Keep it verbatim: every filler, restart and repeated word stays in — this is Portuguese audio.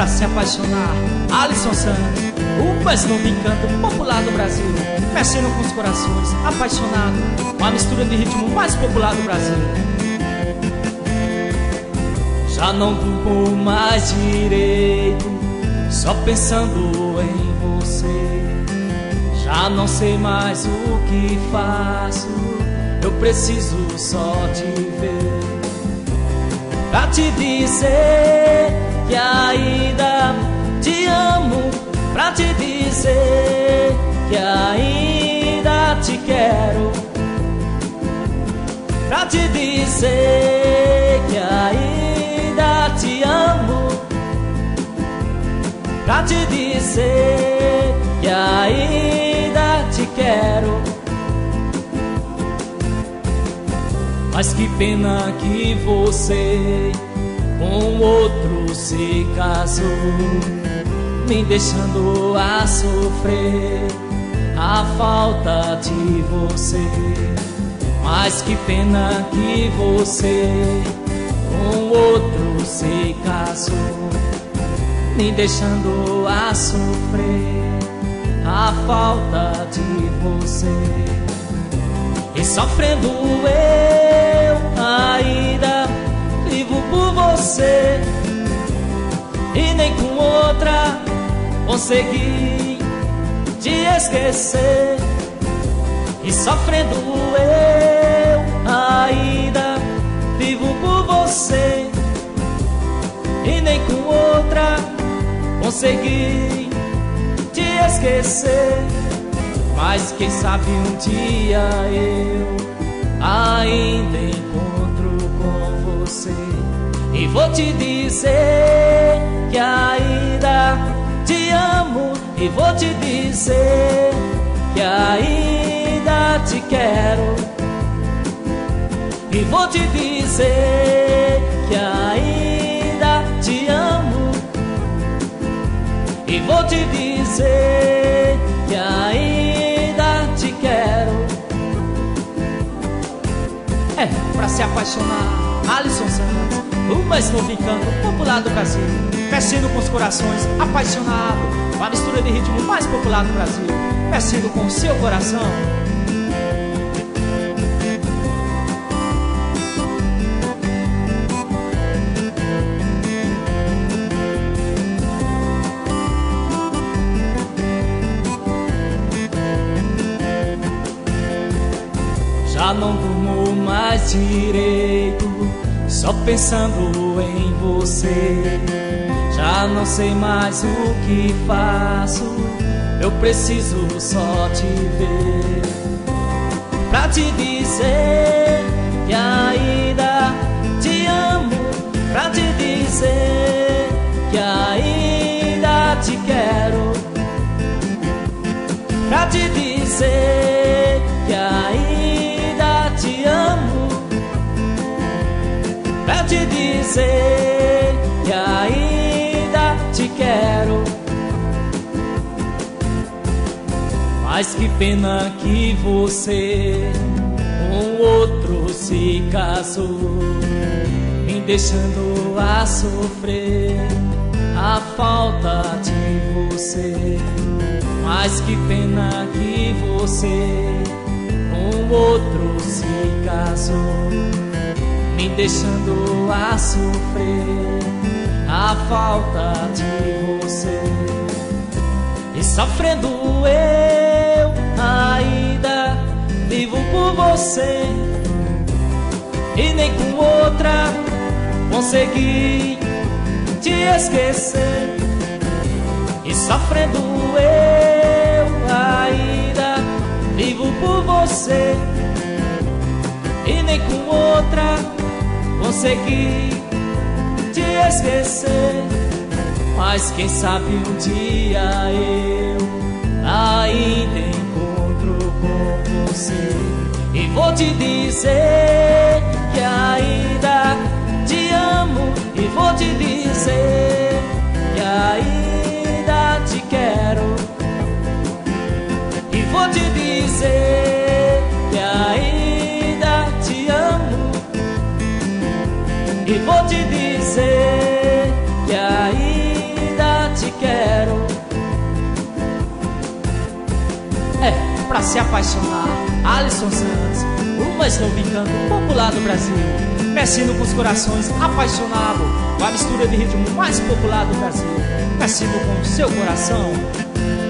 pra se apaixonar. Alisson Santos, o mais novo encanto popular do Brasil, mexendo com os corações, apaixonado, uma mistura de ritmo mais popular do Brasil. Já não durmo mais direito, só pensando em você. Já não sei mais o que faço, eu preciso só te ver, pra te dizer que ainda te amo, pra te dizer que ainda te quero, pra te dizer que ainda te amo, pra te dizer que ainda te quero. Mas que pena que você com outro se casou, me deixando a sofrer a falta de você. Mas que pena que você com outro se casou, me deixando a sofrer a falta de você. E sofrendo eu ainda vivo por você, e nem com outra consegui te esquecer. E sofrendo eu ainda vivo por você, e nem com outra consegui te esquecer. Mas quem sabe um dia eu ainda encontro com você, e vou te dizer que ainda te amo, e vou te dizer que ainda te quero, e vou te dizer que ainda te amo, e vou te dizer que ainda te quero. É, pra se apaixonar, Alisson Santos, o mais novo encanto popular do Brasil, mexendo com os corações, apaixonado, uma mistura de ritmo mais popular do Brasil, mexendo com o seu coração. Já não durmo mais direito, só pensando em você. Já não sei mais o que faço, eu preciso só te ver, pra te dizer que ainda te amo, pra te dizer que ainda te quero, pra te dizer que ainda te amo, pra te dizer que ainda te quero. Mas que pena que você com outro se casou, me deixando a sofrer a falta de você. Mas que pena que você com outro se casou, me deixando a sofrer a falta de você. E sofrendo eu ainda vivo por você, e nem com outra consegui te esquecer. E sofrendo eu ainda vivo por você, e nem com outra consegui te esquecer. Mas quem sabe um dia eu ainda encontro com você, e vou te dizer que ainda te amo, e vou te dizer que ainda te quero, e vou te dizer que ainda te amo, e vou te dizer que ainda pra se apaixonar. Alisson Santos, o mais novo encanto popular do Brasil, mexendo com os corações, apaixonado com a mistura de ritmo mais popular do Brasil, mexendo com o seu coração.